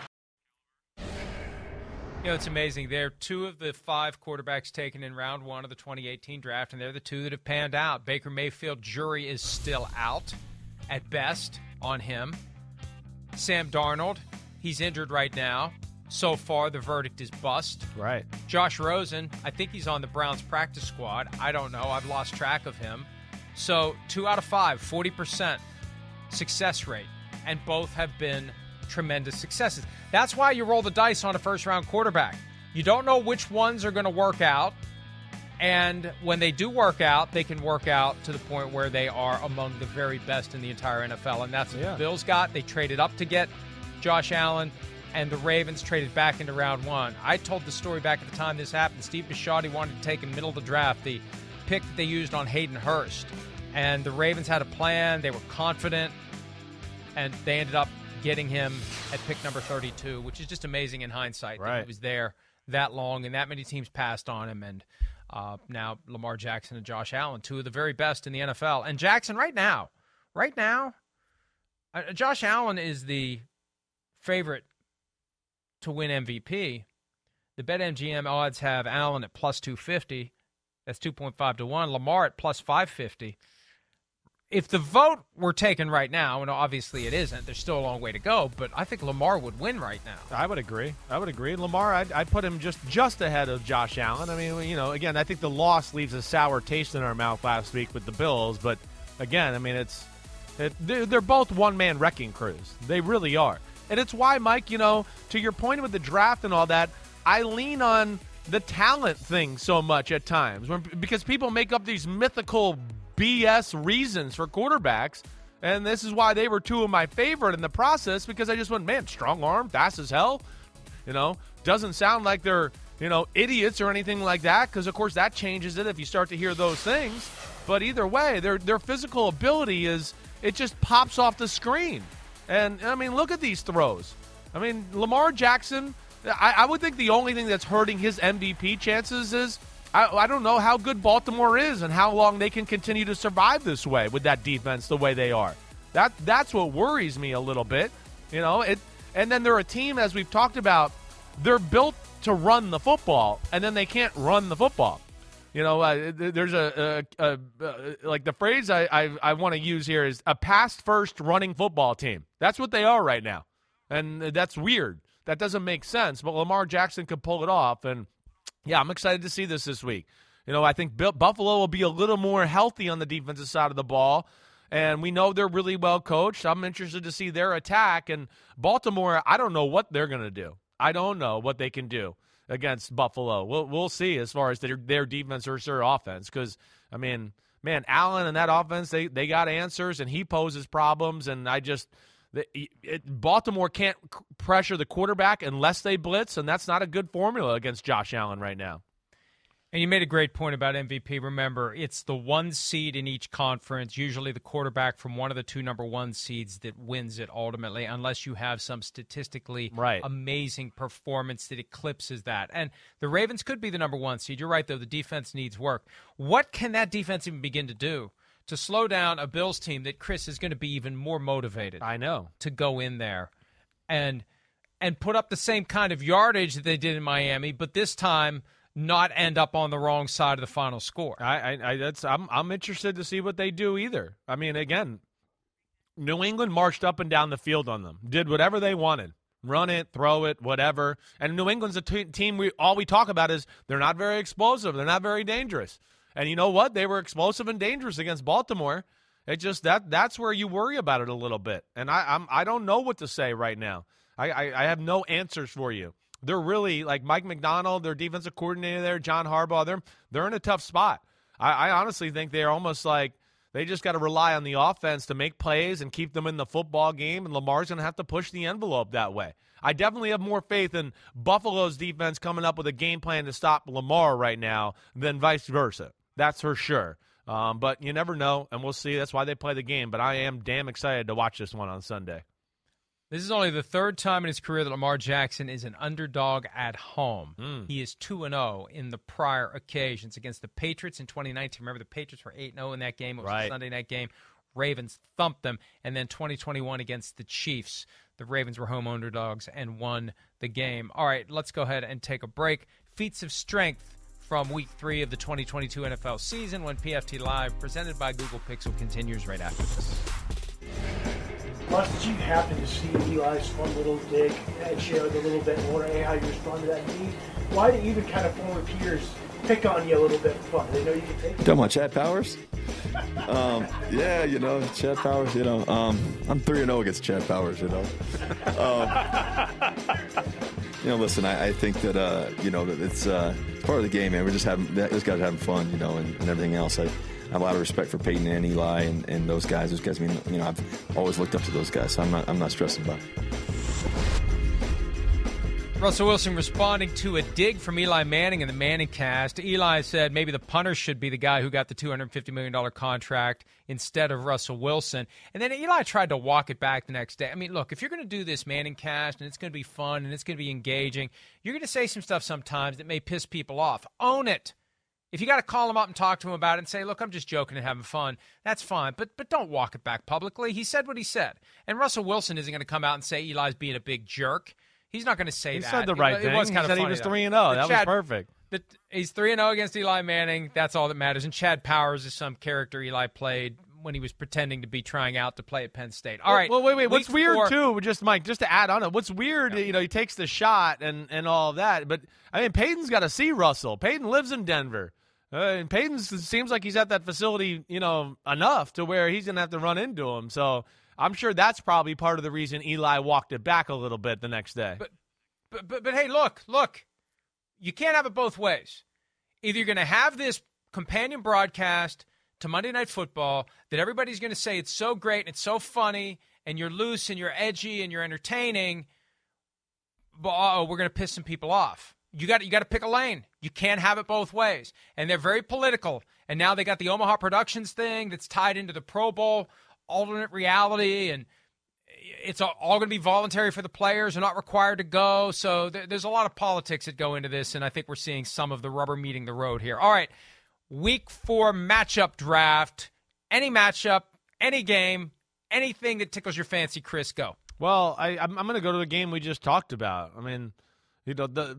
You know, it's amazing. They're two of the five quarterbacks taken in round one of the twenty eighteen draft, and they're the two that have panned out. Baker Mayfield, jury is still out, at best, on him. Sam Darnold, he's injured right now. So far, the verdict is bust. Right. Josh Rosen, I think he's on the Browns practice squad. I don't know. I've lost track of him. So, two out of five, forty percent success rate, and both have been tremendous successes. That's why you roll the dice on a first-round quarterback. You don't know which ones are going to work out, and when they do work out, they can work out to the point where they are among the very best in the entire N F L, and that's what yeah. the Bills got. They traded up to get Josh Allen, and the Ravens traded back into round one. I told the story back at the time this happened. Steve Bisciotti wanted to take in the middle of the draft the pick that they used on Hayden Hurst, and the Ravens had a plan. They were confident, and they ended up getting him at pick number thirty-two, which is just amazing in hindsight. Right. That he was there that long and that many teams passed on him. And uh, now Lamar Jackson and Josh Allen, two of the very best in the N F L. And Jackson right now, right now, uh, Josh Allen is the favorite to win M V P. The BetMGM odds have Allen at plus two fifty. That's two point five to one. Lamar at plus five fifty. If the vote were taken right now, and obviously it isn't, there's still a long way to go, but I think Lamar would win right now. I would agree. I would agree. Lamar, I'd, I'd put him just, just ahead of Josh Allen. I mean, you know, again, I think the loss leaves a sour taste in our mouth last week with the Bills, but again, I mean, it's it, they're, they're both one-man wrecking crews. They really are. And it's why, Mike, you know, to your point with the draft and all that, I lean on the talent thing so much at times when, because people make up these mythical B S reasons for quarterbacks, and this is why they were two of my favorite in the process, because I just went, man, strong arm, fast as hell, you know, doesn't sound like they're, you know, idiots or anything like that, because, of course, that changes it if you start to hear those things, but either way, their their physical ability is, it just pops off the screen, and, I mean, look at these throws. I mean, Lamar Jackson, I, I would think the only thing that's hurting his M V P chances is I, I don't know how good Baltimore is and how long they can continue to survive this way with that defense the way they are. That That's what worries me a little bit. You know, it. And then they're a team, as we've talked about, they're built to run the football, and then they can't run the football. You know, uh, there's a, a, a, a like the phrase I, I, I want to use here is a pass-first running football team. That's what they are right now, and that's weird. That doesn't make sense, but Lamar Jackson could pull it off, and yeah, I'm excited to see this this week. You know, I think Buffalo will be a little more healthy on the defensive side of the ball, and we know they're really well coached. I'm interested to see their attack, and Baltimore, I don't know what they're going to do. I don't know what they can do against Buffalo. We'll we'll see as far as their, their defense or their offense, because, I mean, man, Allen and that offense, they, they got answers, and he poses problems, and I just – It, it, Baltimore can't pressure the quarterback unless they blitz, and that's not a good formula against Josh Allen right now. And you made a great point about M V P. Remember, it's the one seed in each conference, usually the quarterback from one of the two number one seeds that wins it ultimately, unless you have some statistically right. amazing performance that eclipses that. And the Ravens could be the number one seed. You're right, though. The defense needs work. What can that defense even begin to do to slow down a Bills team that Chris is going to be even more motivated? I know. To go in there and and put up the same kind of yardage that they did in Miami, but this time not end up on the wrong side of the final score. I, I, I that's I'm I'm interested to see what they do either. I mean, again, New England marched up and down the field on them, did whatever they wanted. Run it, throw it, whatever. And New England's a t- team we all we talk about is they're not very explosive, they're not very dangerous. And you know what? They were explosive and dangerous against Baltimore. It just that that's where you worry about it a little bit. And I I'm I don't know what to say right now. I, I, I have no answers for you. They're really like Mike McDonald, their defensive coordinator there, John Harbaugh. They're they're in a tough spot. I, I honestly think they're almost like they just got to rely on the offense to make plays and keep them in the football game. And Lamar's going to have to push the envelope that way. I definitely have more faith in Buffalo's defense coming up with a game plan to stop Lamar right now than vice versa. That's for sure. Um, but you never know, and we'll see. That's why they play the game. But I am damn excited to watch this one on Sunday. This is only the third time in his career that Lamar Jackson is an underdog at home. Mm. He is two and oh in the prior occasions against the Patriots in twenty nineteen. Remember, the Patriots were eight and oh in that game. It was right. a Sunday night game. Ravens thumped them. And then twenty twenty-one against the Chiefs. The Ravens were home underdogs and won the game. All right, let's go ahead and take a break. Feats of strength from week three of the twenty twenty-two N F L season when P F T Live, presented by Google Pixel, continues right after this. Russ, did you happen to see Eli's fun little dig and share like a little bit more how you respond to that? D? Why do even kind of former peers pick on you a little bit for fun? They know you can take it. Talking about Chad Powers? um, yeah, you know, Chad Powers, you know. Um, I'm three and oh against Chad Powers, you know. Um, you know, listen, I, I think that, uh, you know, that it's, uh, it's part of the game, man. We're just having, those guys are having fun, you know, and, and everything else. I, I have a lot of respect for Peyton and Eli and, and those guys. Those guys, I mean, you know, I've always looked up to those guys, so I'm not I'm not stressing about it. Russell Wilson responding to a dig from Eli Manning in the Manning cast. Eli said maybe the punter should be the guy who got the two hundred fifty million dollars contract instead of Russell Wilson. And then Eli tried to walk it back the next day. I mean, look, if you're going to do this Manning cast and it's going to be fun and it's going to be engaging, you're going to say some stuff sometimes that may piss people off. Own it. If you got to call him up and talk to him about it and say, look, I'm just joking and having fun, that's fine. But but don't walk it back publicly. He said what he said. And Russell Wilson isn't going to come out and say Eli's being a big jerk. He's not going to say he that. He said the right it, thing. It was he kind said of funny, he was though. three and oh. That Chad, was perfect. The, he's three and oh against Eli Manning. That's all that matters. And Chad Powers is some character Eli played when he was pretending to be trying out to play at Penn State. All well, right. Well, wait, wait. What's weird, four, too, just, Mike, just to add on it, what's weird, yeah. you know, he takes the shot and, and all of that. But, I mean, Peyton's got to see Russell. Peyton lives in Denver. Uh, and Peyton seems like he's at that facility, you know, enough to where he's going to have to run into him. So I'm sure that's probably part of the reason Eli walked it back a little bit the next day. But, but, but, but hey, look, look. You can't have it both ways. Either you're going to have this companion broadcast to Monday Night Football that everybody's going to say it's so great and it's so funny and you're loose and you're edgy and you're entertaining, but uh-oh, we're going to piss some people off. You got you got to pick a lane. You can't have it both ways. And they're very political. And now they got the Omaha Productions thing that's tied into the Pro Bowl, alternate reality, and it's all going to be voluntary for the players. They're not required to go. So there's a lot of politics that go into this, and I think we're seeing some of the rubber meeting the road here. All right, week four matchup draft. Any matchup, any game, anything that tickles your fancy, Chris, go. Well, I, I'm, I'm going to go to the game we just talked about. I mean, you know, the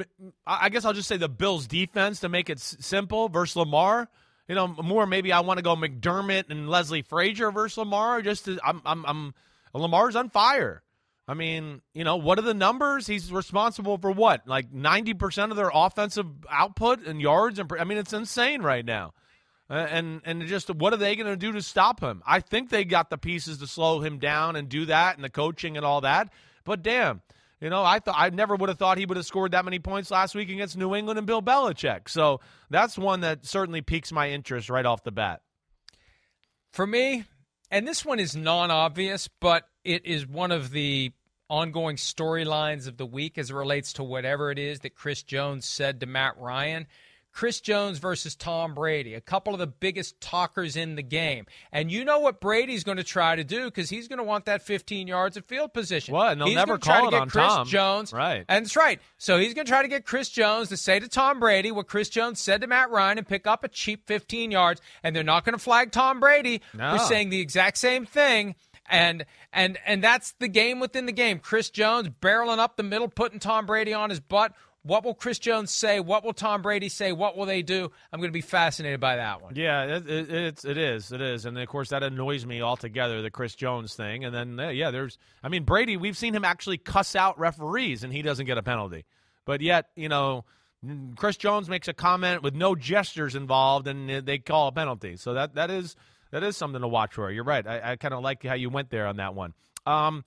I guess I'll just say the Bills' defense to make it s- simple versus Lamar. You know, more maybe I want to go McDermott and Leslie Frazier versus Lamar. Just to, I'm I'm I'm Lamar's on fire. I mean, you know, what are the numbers? He's responsible for what, like ninety percent of their offensive output and yards. And I mean, it's insane right now. Uh, and and just what are they going to do to stop him? I think they got the pieces to slow him down and do that, and the coaching and all that. But damn, you know, I thought I never would have thought he would have scored that many points last week against New England and Bill Belichick. So that's one that certainly piques my interest right off the bat. For me, and this one is non-obvious, but it is one of the ongoing storylines of the week as it relates to whatever it is that Chris Jones said to Matt Ryan. Chris Jones versus Tom Brady, a couple of the biggest talkers in the game. And you know what Brady's going to try to do because he's going to want that fifteen yards of field position. What? And they'll he's never try call to it get on Chris Tom. Jones. Right. And that's right. So he's going to try to get Chris Jones to say to Tom Brady what Chris Jones said to Matt Ryan and pick up a cheap fifteen yards. And they're not going to flag Tom Brady No. for saying the exact same thing. And and and that's the game within the game. Chris Jones barreling up the middle, putting Tom Brady on his butt. What will Chris Jones say? What will Tom Brady say? What will they do? I'm going to be fascinated by that one. Yeah, it, it, it's it is it is, and of course that annoys me altogether, the Chris Jones thing. And then uh, yeah, there's I mean Brady, we've seen him actually cuss out referees, and he doesn't get a penalty. But yet, you know, Chris Jones makes a comment with no gestures involved, and they call a penalty. So that that is that is something to watch for. You're right. I, I kind of like how you went there on that one. Um,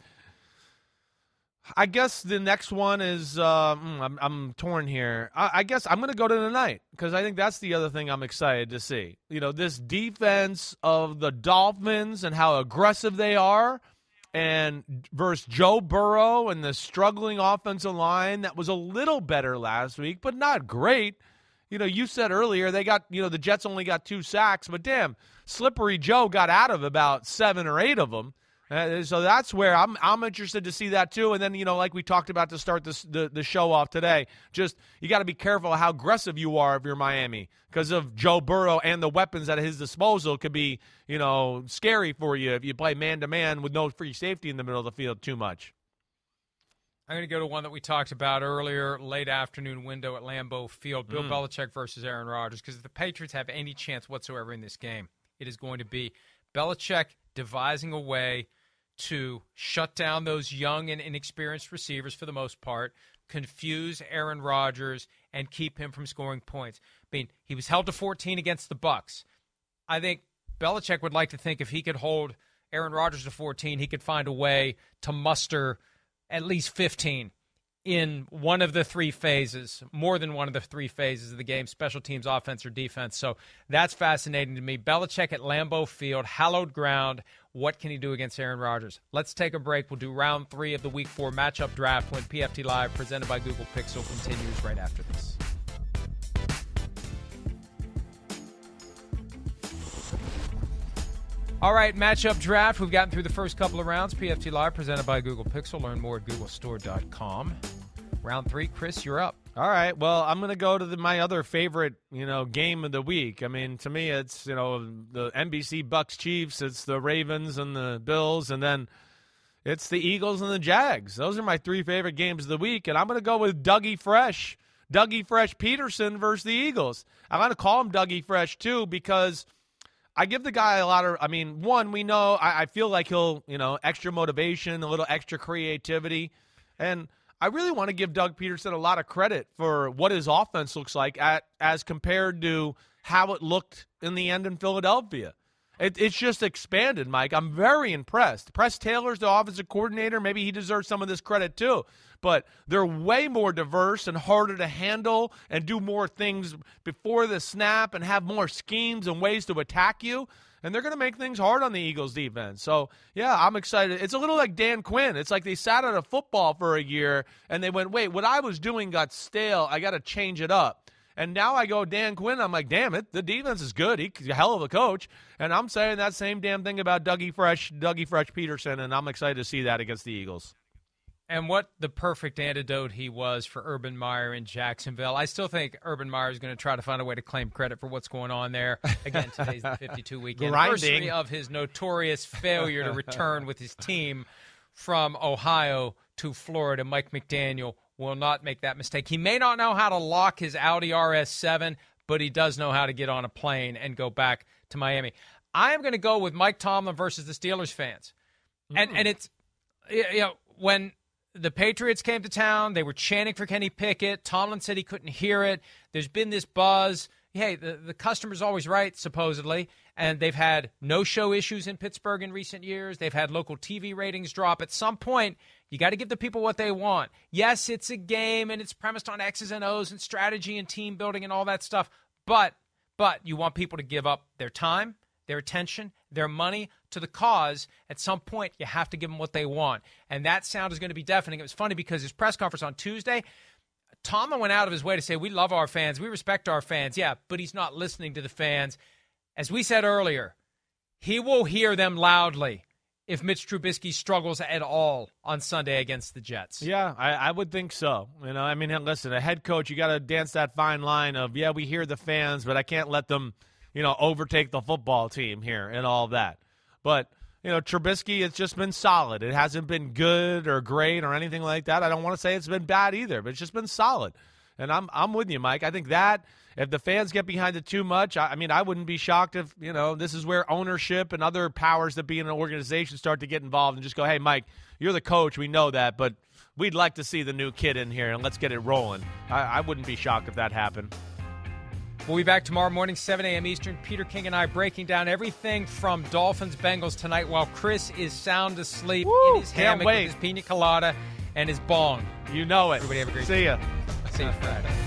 I guess the next one is uh, I'm, I'm torn here. I, I guess I'm going to go to tonight because I think that's the other thing I'm excited to see. You know, this defense of the Dolphins and how aggressive they are, and versus Joe Burrow and the struggling offensive line that was a little better last week, but not great. You know, you said earlier they got, you know, the Jets only got two sacks, but damn, Slippery Joe got out of about seven or eight of them. Uh, so that's where I'm I'm interested to see that too. And then, you know, like we talked about to start this, the the show off today, just you got to be careful how aggressive you are if you're Miami because of Joe Burrow and the weapons at his disposal could be, you know, scary for you if you play man-to-man with no free safety in the middle of the field too much. I'm going to go to one that we talked about earlier, late afternoon window at Lambeau Field, Bill Mm. Belichick versus Aaron Rodgers, because if the Patriots have any chance whatsoever in this game, it is going to be Belichick devising a way to shut down those young and inexperienced receivers for the most part, confuse Aaron Rodgers, and keep him from scoring points. I mean, he was held to fourteen against the Bucs. I think Belichick would like to think if he could hold Aaron Rodgers to fourteen, he could find a way to muster at least fifteen in one of the three phases, more than one of the three phases of the game, special teams, offense, or defense. So that's fascinating to me. Belichick at Lambeau Field, hallowed ground. What can he do against Aaron Rodgers? Let's take a break. We'll do round three of the week four matchup draft when P F T Live, presented by Google Pixel, continues right after this. All right, matchup draft. We've gotten through the first couple of rounds. P F T Live, presented by Google Pixel. Learn more at google store dot com. Round three, Chris, you're up. All right. Well, I'm going to go to the, my other favorite, you know, game of the week. I mean, to me, it's, you know, the N B C Bucks Chiefs. It's the Ravens and the Bills, and then it's the Eagles and the Jags. Those are my three favorite games of the week, and I'm going to go with Dougie Fresh, Dougie Fresh Peterson versus the Eagles. I'm going to call him Dougie Fresh too because I give the guy a lot of. I mean, one, we know I, I feel like he'll, you know, extra motivation, a little extra creativity, and I really want to give Doug Peterson a lot of credit for what his offense looks like at as compared to how it looked in the end in Philadelphia. It, it's just expanded, Mike. I'm very impressed. Press Taylor's the offensive coordinator. Maybe he deserves some of this credit too. But they're way more diverse and harder to handle and do more things before the snap and have more schemes and ways to attack you. And they're going to make things hard on the Eagles defense. So, yeah, I'm excited. It's a little like Dan Quinn. It's like they sat out of football for a year, and they went, wait, what I was doing got stale. I got to change it up. And now I go Dan Quinn. I'm like, damn it, the defense is good. He's a hell of a coach. And I'm saying that same damn thing about Dougie Fresh, Dougie Fresh Peterson, and I'm excited to see that against the Eagles. And what the perfect antidote he was for Urban Meyer in Jacksonville. I still think Urban Meyer is going to try to find a way to claim credit for what's going on there. Again, today's the fifty-two-week anniversary of his notorious failure to return with his team from Ohio to Florida. Mike McDaniel will not make that mistake. He may not know how to lock his Audi R S seven, but he does know how to get on a plane and go back to Miami. I am going to go with Mike Tomlin versus the Steelers fans. Mm. And and it's, you know, when the Patriots came to town, they were chanting for Kenny Pickett. Tomlin said he couldn't hear it. There's been this buzz. Hey, the, the customer's always right, supposedly. And they've had no-show issues in Pittsburgh in recent years. They've had local T V ratings drop. At some point, you got to give the people what they want. Yes, it's a game, and it's premised on X's and O's and strategy and team building and all that stuff. But, but you want people to give up their time, their attention, their money to the cause. At some point, you have to give them what they want. And that sound is going to be deafening. It was funny because his press conference on Tuesday, Tomlin went out of his way to say, we love our fans, we respect our fans. Yeah, but he's not listening to the fans. As we said earlier, he will hear them loudly if Mitch Trubisky struggles at all on Sunday against the Jets. Yeah, I, I would think so. You know, I mean, listen, a head coach, you got to dance that fine line of, yeah, we hear the fans, but I can't let them, you know, overtake the football team here and all of that. But, you know, Trubisky, it's just been solid. It hasn't been good or great or anything like that. I don't want to say it's been bad either, but it's just been solid. And I'm I'm with you, Mike. I think that if the fans get behind it too much, I, I mean, I wouldn't be shocked if, you know, this is where ownership and other powers that be in an organization start to get involved and just go, hey, Mike, you're the coach. We know that, but we'd like to see the new kid in here, and let's get it rolling. I, I wouldn't be shocked if that happened. We'll be back tomorrow morning, seven a.m. Eastern. Peter King and I breaking down everything from Dolphins-Bengals tonight while Chris is sound asleep Woo, in his hammock with his pina colada and his bong. You know it. Everybody have a great See day. ya. See you Friday.